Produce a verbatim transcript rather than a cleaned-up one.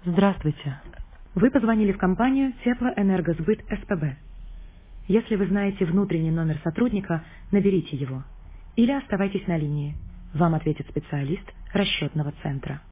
Здравствуйте. Вы позвонили в компанию Теплоэнергосбыт СПБ. Если вы знаете внутренний номер сотрудника, наберите его. Или оставайтесь на линии. Вам ответит специалист расчетного центра.